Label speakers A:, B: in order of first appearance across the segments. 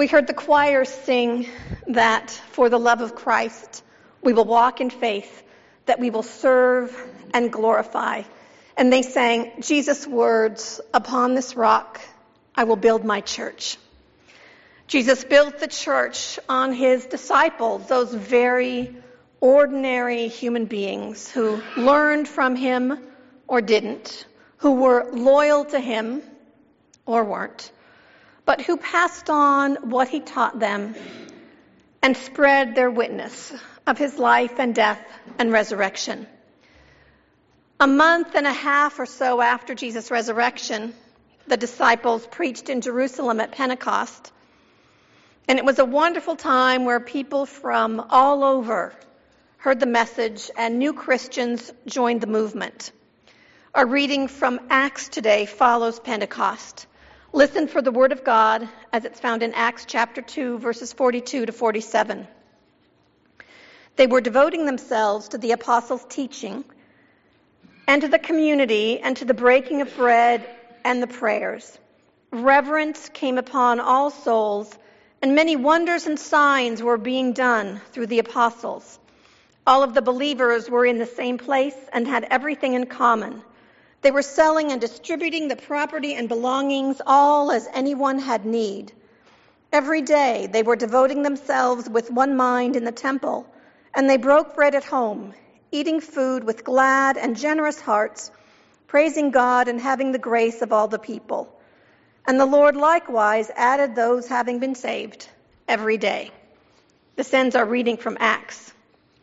A: We heard the choir sing that for the love of Christ, we will walk in faith, that we will serve and glorify. And they sang Jesus' words, "Upon this rock, I will build my church." Jesus built the church on his disciples, those very ordinary human beings who learned from him or didn't, who were loyal to him or weren't, but who passed on what he taught them and spread their witness of his life and death and resurrection. A month and a half or so after Jesus' resurrection, the disciples preached in Jerusalem at Pentecost, and it was a wonderful time where people from all over heard the message and new Christians joined the movement. Our reading from Acts today follows Pentecost. Listen for the word of God as it's found in Acts chapter 2, verses 42 to 47. They were devoting themselves to the apostles' teaching and to the community and to the breaking of bread and the prayers. Reverence came upon all souls, and many wonders and signs were being done through the apostles. All of the believers were in the same place and had everything in common. They were selling and distributing the property and belongings, all as anyone had need. Every day they were devoting themselves with one mind in the temple, and they broke bread at home, eating food with glad and generous hearts, praising God and having the grace of all the people. And the Lord likewise added those having been saved every day. This ends our reading from Acts.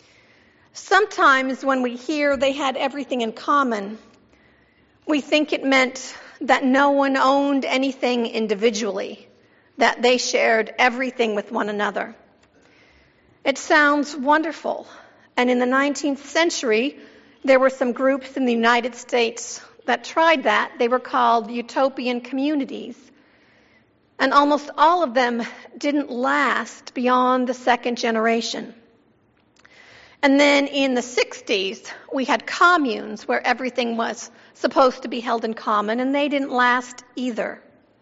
A: Sometimes when we hear they had everything in common, we think it meant that no one owned anything individually, that they shared everything with one another. It sounds wonderful, and in the 19th century, there were some groups in the United States that tried that. They were called utopian communities, and almost all of them didn't last beyond the second generation. And then in the 60s, we had communes where everything was supposed to be held in common, and they didn't last either.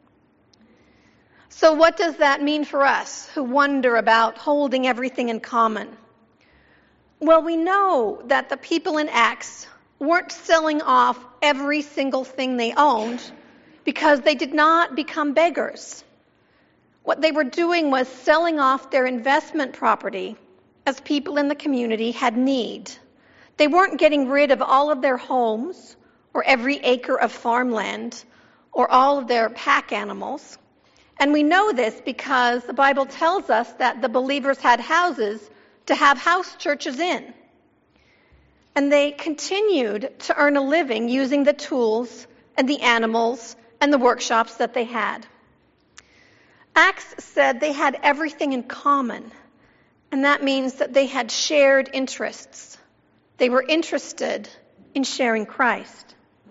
A: So what does that mean for us who wonder about holding everything in common? Well, we know that the people in Acts weren't selling off every single thing they owned because they did not become beggars. What they were doing was selling off their investment property as people in the community had need. They weren't getting rid of all of their homes or every acre of farmland or all of their pack animals. And we know this because the Bible tells us that the believers had houses to have house churches in. And they continued to earn a living using the tools and the animals and the workshops that they had. Acts said they had everything in common. And that means that they had shared interests. They were interested in sharing Christ.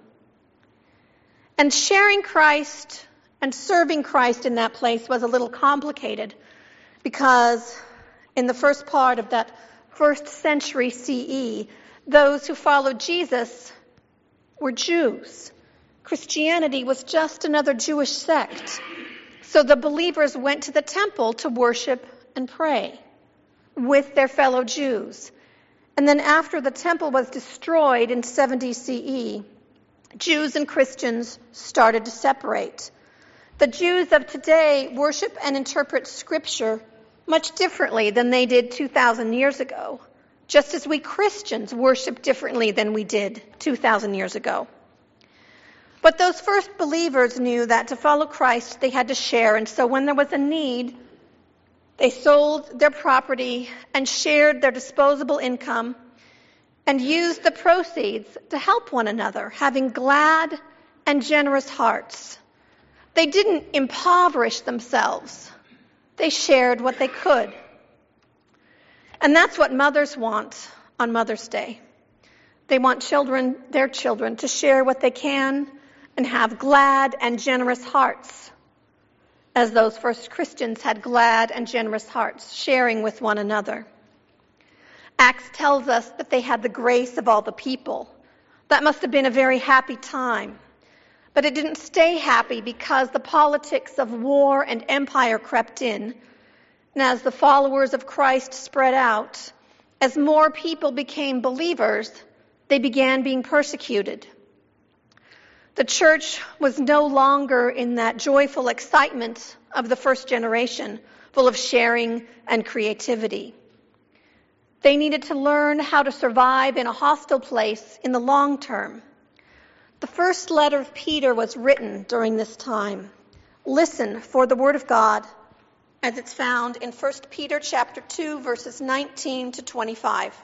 A: And sharing Christ and serving Christ in that place was a little complicated because in the first part of that first century CE, those who followed Jesus were Jews. Christianity was just another Jewish sect. So the believers went to the temple to worship and pray with their fellow Jews. And then after the temple was destroyed in 70 CE, Jews and Christians started to separate. The Jews of today worship and interpret Scripture much differently than they did 2,000 years ago, just as we Christians worship differently than we did 2,000 years ago. But those first believers knew that to follow Christ, they had to share, and so when there was a need, they sold their property and shared their disposable income and used the proceeds to help one another, having glad and generous hearts. They didn't impoverish themselves. They shared what they could. And that's what mothers want on Mother's Day. They want their children, to share what they can and have glad and generous hearts, as those first Christians had glad and generous hearts, sharing with one another. Acts tells us that they had the grace of all the people. That must have been a very happy time. But it didn't stay happy because the politics of war and empire crept in. And as the followers of Christ spread out, as more people became believers, they began being persecuted. The church was no longer in that joyful excitement of the first generation, full of sharing and creativity. They needed to learn how to survive in a hostile place in the long term. The first letter of Peter was written during this time. Listen for the word of God as it's found in 1 Peter chapter 2, verses 19 to 25.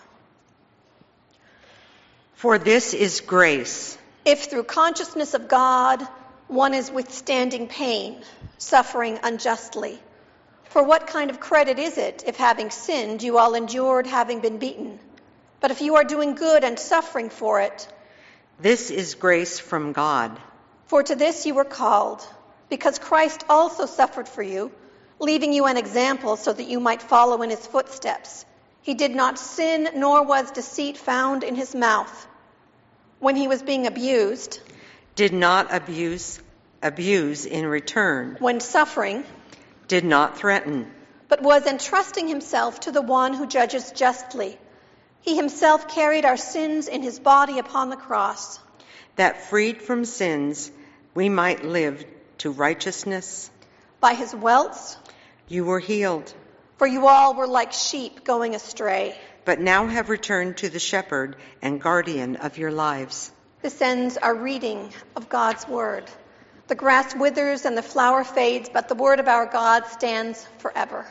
B: For this is grace.
A: If through consciousness of God one is withstanding pain, suffering unjustly, for what kind of credit is it if having sinned you all endured having been beaten? But if you are doing good and suffering for it,
B: this is grace from God.
A: For to this you were called, because Christ also suffered for you, leaving you an example so that you might follow in his footsteps. He did not sin, nor was deceit found in his mouth. When he was being abused,
B: did not abuse in return.
A: When suffering,
B: did not threaten,
A: but was entrusting himself to the one who judges justly. He himself carried our sins in his body upon the cross,
B: that freed from sins we might live to righteousness.
A: By his welts
B: you were healed.
A: For you all were like sheep going astray,
B: but now have returned to the shepherd and guardian of your lives.
A: This ends our reading of God's word. The grass withers and the flower fades, but the word of our God stands forever.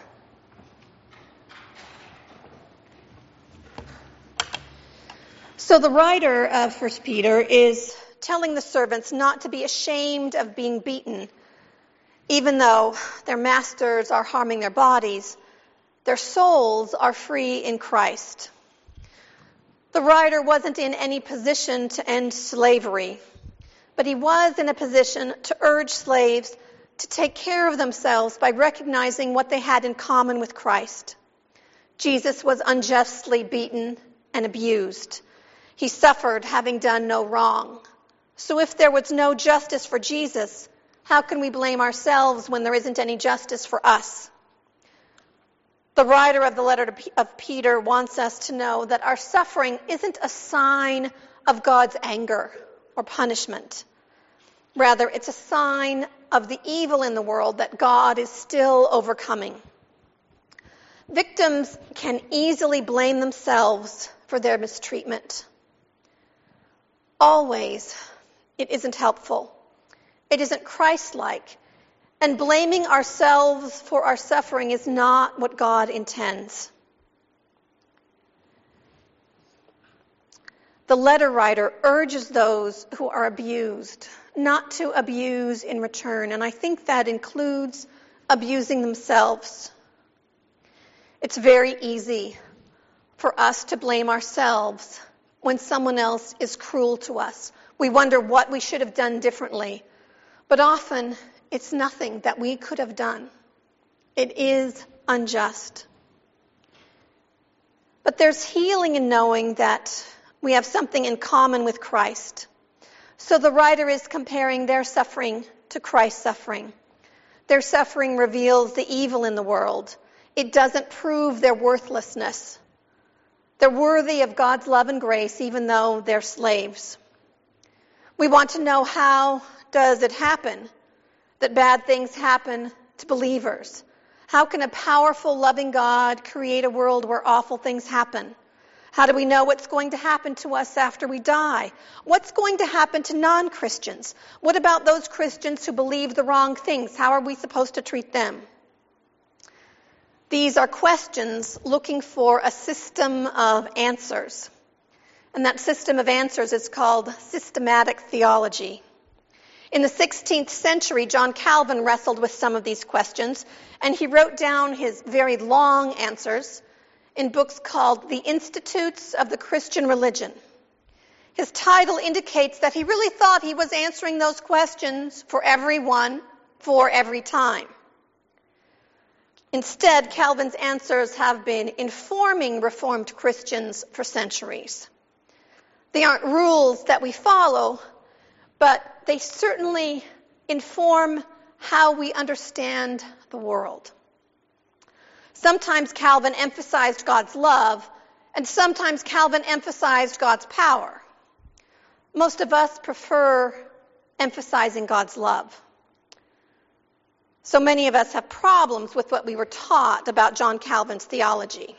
A: So the writer of 1 Peter is telling the servants not to be ashamed of being beaten, even though their masters are harming their bodies. Their souls are free in Christ. The writer wasn't in any position to end slavery, but he was in a position to urge slaves to take care of themselves by recognizing what they had in common with Christ. Jesus was unjustly beaten and abused. He suffered having done no wrong. So if there was no justice for Jesus, how can we blame ourselves when there isn't any justice for us? The writer of the letter of Peter wants us to know that our suffering isn't a sign of God's anger or punishment. Rather, it's a sign of the evil in the world that God is still overcoming. Victims can easily blame themselves for their mistreatment. Always, it isn't helpful. It isn't Christ-like. And blaming ourselves for our suffering is not what God intends. The letter writer urges those who are abused not to abuse in return, and I think that includes abusing themselves. It's very easy for us to blame ourselves when someone else is cruel to us. We wonder what we should have done differently, but often it's nothing that we could have done. It is unjust. But there's healing in knowing that we have something in common with Christ. So the writer is comparing their suffering to Christ's suffering. Their suffering reveals the evil in the world. It doesn't prove their worthlessness. They're worthy of God's love and grace, even though they're slaves. We want to know, how does it happen that bad things happen to believers? How can a powerful, loving God create a world where awful things happen? How do we know what's going to happen to us after we die? What's going to happen to non-Christians? What about those Christians who believe the wrong things? How are we supposed to treat them? These are questions looking for a system of answers. And that system of answers is called systematic theology. In the 16th century, John Calvin wrestled with some of these questions, and he wrote down his very long answers in books called The Institutes of the Christian Religion. His title indicates that he really thought he was answering those questions for everyone, for every time. Instead, Calvin's answers have been informing Reformed Christians for centuries. They aren't rules that we follow, but they certainly inform how we understand the world. Sometimes Calvin emphasized God's love, and sometimes Calvin emphasized God's power. Most of us prefer emphasizing God's love. So many of us have problems with what we were taught about John Calvin's theology.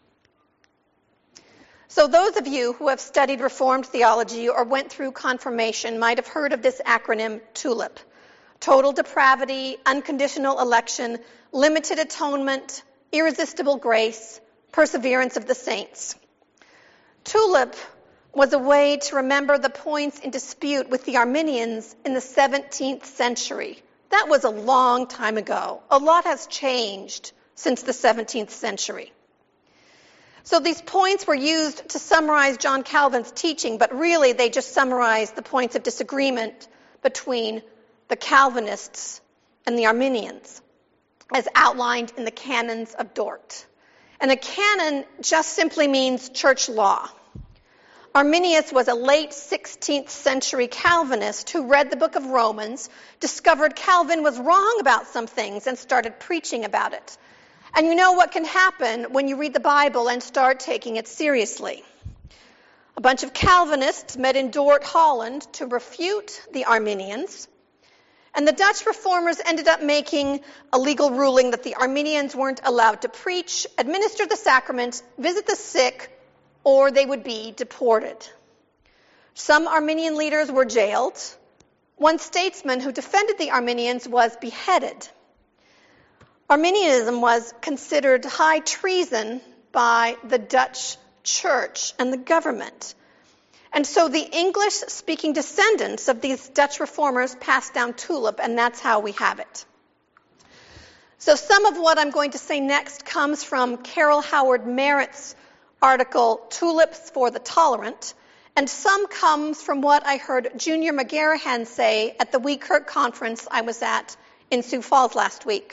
A: So those of you who have studied Reformed theology or went through confirmation might have heard of this acronym TULIP: total depravity, unconditional election, limited atonement, irresistible grace, perseverance of the saints. TULIP was a way to remember the points in dispute with the Arminians in the 17th century. That was a long time ago. A lot has changed since the 17th century. So these points were used to summarize John Calvin's teaching, but really they just summarize the points of disagreement between the Calvinists and the Arminians, as outlined in the Canons of Dort. And a canon just simply means church law. Arminius was a late 16th century Calvinist who read the book of Romans, discovered Calvin was wrong about some things, and started preaching about it. And you know what can happen when you read the Bible and start taking it seriously. A bunch of Calvinists met in Dort, Holland, to refute the Arminians. And the Dutch reformers ended up making a legal ruling that the Arminians weren't allowed to preach, administer the sacrament, visit the sick, or they would be deported. Some Arminian leaders were jailed. One statesman who defended the Arminians was beheaded. Arminianism was considered high treason by the Dutch church and the government. And so the English-speaking descendants of these Dutch reformers passed down TULIP, and that's how we have it. So some of what I'm going to say next comes from Carol Howard Merritt's article, Tulips for the Tolerant, and some comes from what I heard Junior McGarahan say at the WeKirk conference I was at in Sioux Falls last week.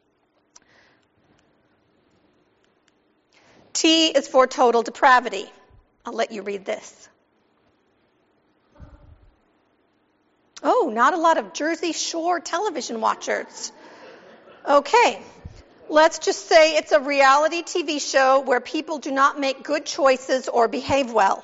A: T is for total depravity. I'll let you read this. Oh, not a lot of Jersey Shore television watchers. Okay, let's just say it's a reality TV show where people do not make good choices or behave well.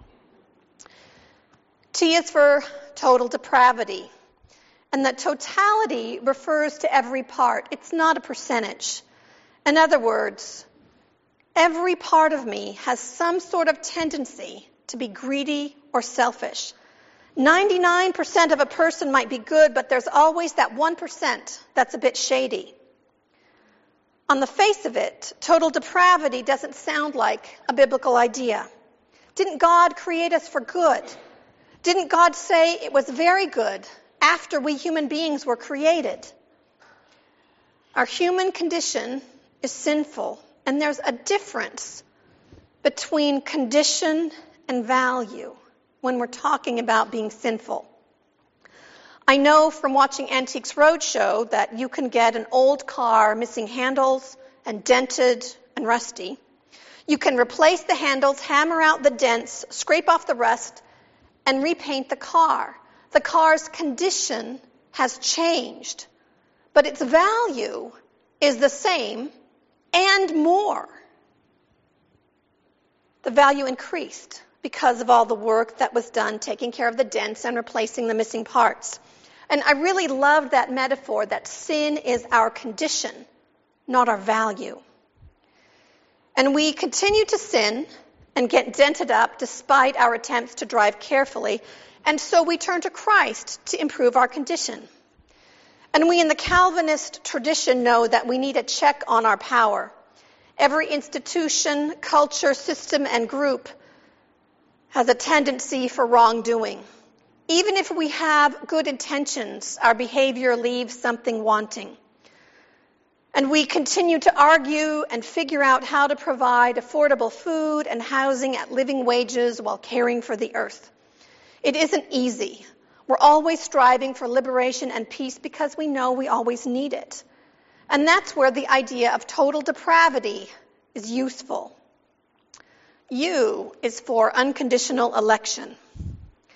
A: T is for total depravity. And that totality refers to every part. It's not a percentage. In other words, every part of me has some sort of tendency to be greedy or selfish. 99% of a person might be good, but there's always that 1% that's a bit shady. On the face of it, total depravity doesn't sound like a biblical idea. Didn't God create us for good? Didn't God say it was very good after we human beings were created? Our human condition is sinful, and there's a difference between condition and value when we're talking about being sinful. I know from watching Antiques Roadshow that you can get an old car missing handles and dented and rusty. You can replace the handles, hammer out the dents, scrape off the rust, and repaint the car. The car's condition has changed, but its value is the same and more. The value increased because of all the work that was done taking care of the dents and replacing the missing parts. And I really love that metaphor that sin is our condition, not our value. And we continue to sin and get dented up despite our attempts to drive carefully, and so we turn to Christ to improve our condition. And we in the Calvinist tradition know that we need a check on our power. Every institution, culture, system, and group has a tendency for wrongdoing. Even if we have good intentions, our behavior leaves something wanting. And we continue to argue and figure out how to provide affordable food and housing at living wages while caring for the earth. It isn't easy. We're always striving for liberation and peace because we know we always need it. And that's where the idea of total depravity is useful. U is for unconditional election.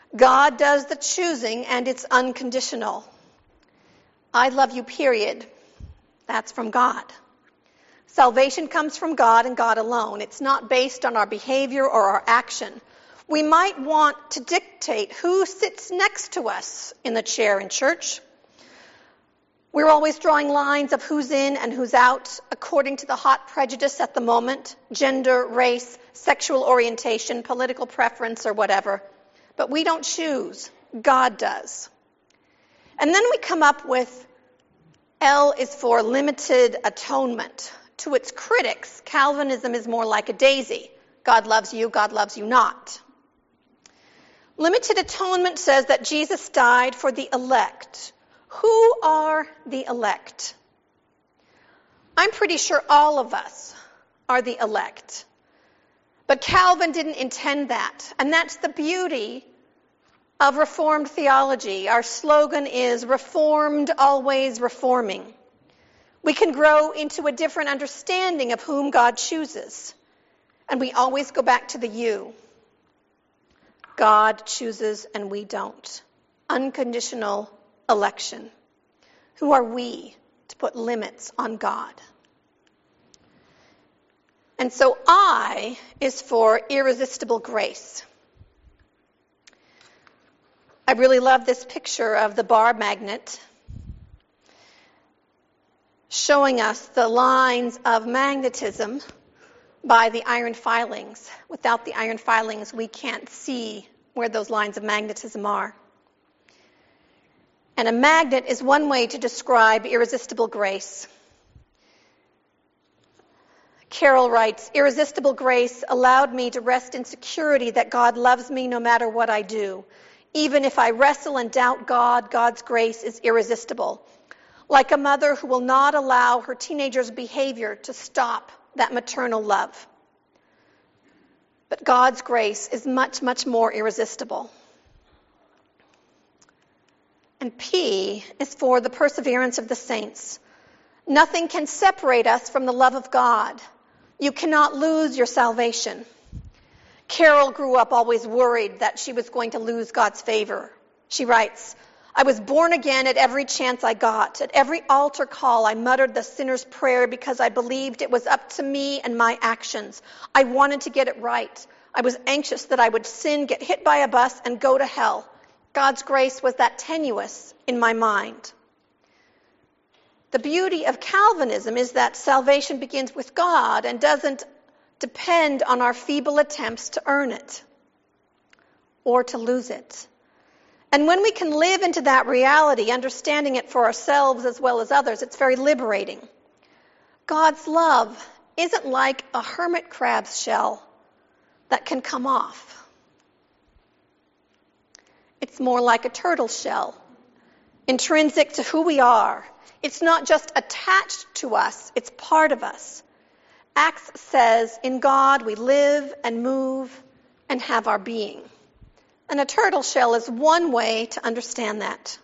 A: God does the choosing, and it's unconditional. I love you, period. That's from God. Salvation comes from God and God alone. It's not based on our behavior or our action. We might want to dictate who sits next to us in the chair in church. We're always drawing lines of who's in and who's out according to the hot prejudice at the moment, gender, race, sexual orientation, political preference, or whatever. But we don't choose. God does. And then we come up with L is for limited atonement. To its critics, Calvinism is more like a daisy. God loves you not. Limited atonement says that Jesus died for the elect. Who are the elect? I'm pretty sure all of us are the elect. But Calvin didn't intend that. And that's the beauty of Reformed theology. Our slogan is Reformed, always reforming. We can grow into a different understanding of whom God chooses. And we always go back to the you. God chooses and we don't. Unconditional election. Who are we to put limits on God? And so I is for irresistible grace. I really love this picture of the bar magnet showing us the lines of magnetism by the iron filings. Without the iron filings, we can't see where those lines of magnetism are. And a magnet is one way to describe irresistible grace. Carol writes, irresistible grace allowed me to rest in security that God loves me no matter what I do. Even if I wrestle and doubt God, God's grace is irresistible. Like a mother who will not allow her teenager's behavior to stop that maternal love. But God's grace is much, much more irresistible. And P is for the perseverance of the saints. Nothing can separate us from the love of God. You cannot lose your salvation. Carol grew up always worried that she was going to lose God's favor. She writes, I was born again at every chance I got. At every altar call, I muttered the sinner's prayer because I believed it was up to me and my actions. I wanted to get it right. I was anxious that I would sin, get hit by a bus, and go to hell. God's grace was that tenuous in my mind. The beauty of Calvinism is that salvation begins with God and doesn't depend on our feeble attempts to earn it or to lose it. And when we can live into that reality, understanding it for ourselves as well as others, it's very liberating. God's love isn't like a hermit crab's shell that can come off. It's more like a turtle shell, intrinsic to who we are. It's not just attached to us, it's part of us. Acts says, in God we live and move and have our being. And a turtle shell is one way to understand that.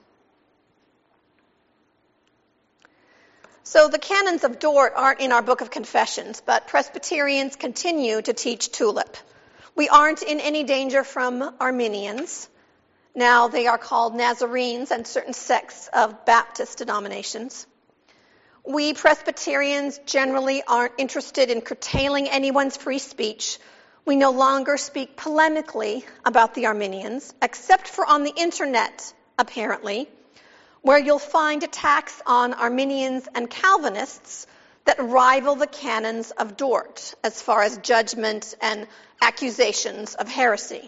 A: So the canons of Dort aren't in our Book of Confessions, but Presbyterians continue to teach tulip. We aren't in any danger from Arminians. Now they are called Nazarenes and certain sects of Baptist denominations. We Presbyterians generally aren't interested in curtailing anyone's free speech. We no longer speak polemically about the Arminians, except for on the internet, apparently, where you'll find attacks on Arminians and Calvinists that rival the canons of Dort as far as judgment and accusations of heresy.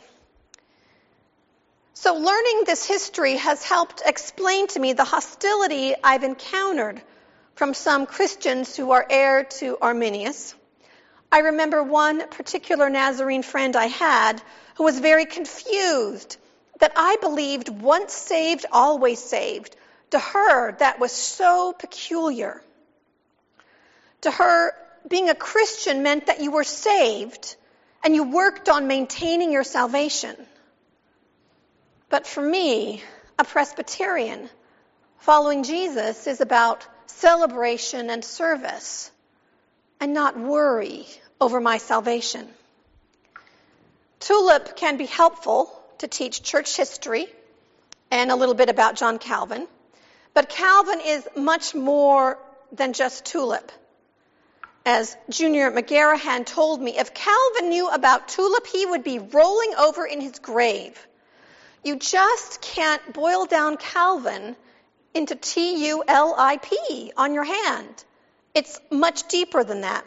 A: So learning this history has helped explain to me the hostility I've encountered from some Christians who are heir to Arminius. I remember one particular Nazarene friend I had who was very confused that I believed once saved, always saved. To her, that was so peculiar. To her, being a Christian meant that you were saved and you worked on maintaining your salvation. But for me, a Presbyterian, following Jesus is about celebration and service and not worry over my salvation. Tulip can be helpful to teach church history and a little bit about John Calvin. But Calvin is much more than just tulip. As Junior McGarahan told me, if Calvin knew about tulip, he would be rolling over in his grave. You just can't boil down Calvin into T-U-L-I-P on your hand. It's much deeper than that.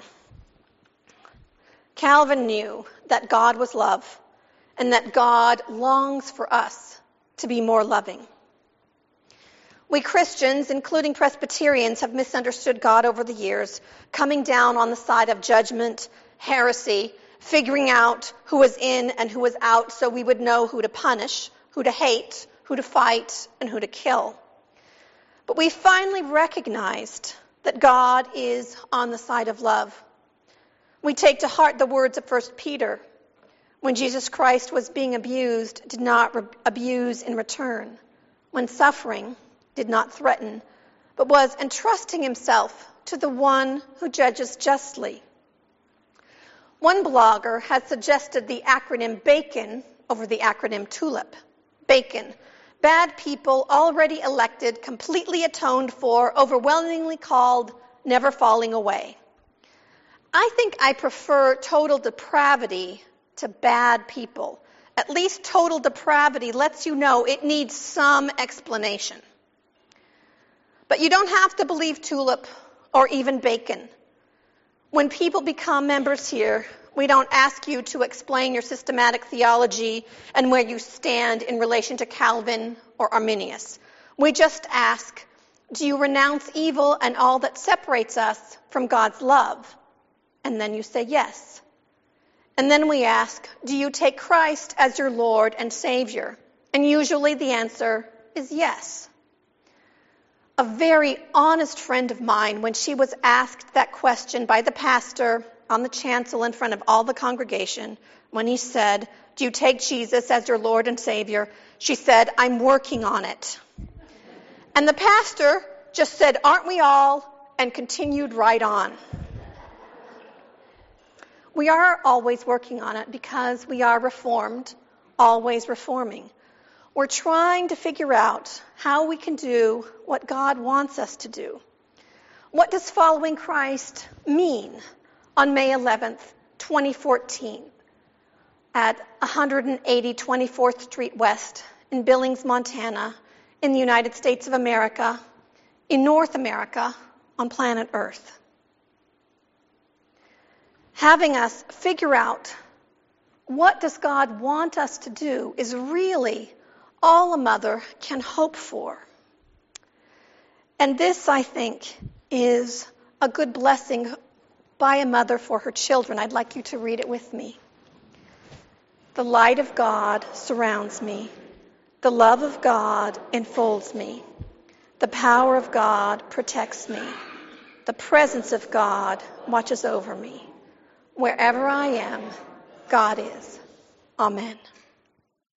A: Calvin knew that God was love and that God longs for us to be more loving. We Christians, including Presbyterians, have misunderstood God over the years, coming down on the side of judgment, heresy, figuring out who was in and who was out so we would know who to punish, who to hate, who to fight, and who to kill. But we finally recognized that God is on the side of love. We take to heart the words of 1 Peter. When Jesus Christ was being abused, did not abuse in return. When suffering, did not threaten, but was entrusting himself to the one who judges justly. One blogger has suggested the acronym BACON over the acronym TULIP. BACON. Bad people already elected, completely atoned for, overwhelmingly called, never falling away. I think I prefer total depravity to bad people. At least total depravity lets you know it needs some explanation. But you don't have to believe tulip or even bacon. When people become members here, we don't ask you to explain your systematic theology and where you stand in relation to Calvin or Arminius. We just ask, do you renounce evil and all that separates us from God's love? And then you say yes. And then we ask, do you take Christ as your Lord and Savior? And usually the answer is yes. A very honest friend of mine, when she was asked that question by the pastor on the chancel in front of all the congregation, when he said, do you take Jesus as your Lord and Savior? She said, I'm working on it. And the pastor just said, aren't we all? And continued right on. We are always working on it because we are reformed, always reforming. We're trying to figure out how we can do what God wants us to do. What does following Christ mean on May 11th, 2014 at 180 24th Street West in Billings, Montana, in the United States of America, in North America, on planet Earth? Having us figure out what does God want us to do is really all a mother can hope for. And this, I think, is a good blessing by a mother for her children. I'd like you to read it with me. The light of God surrounds me. The love of God enfolds me. The power of God protects me. The presence of God watches over me. Wherever I am, God is. Amen.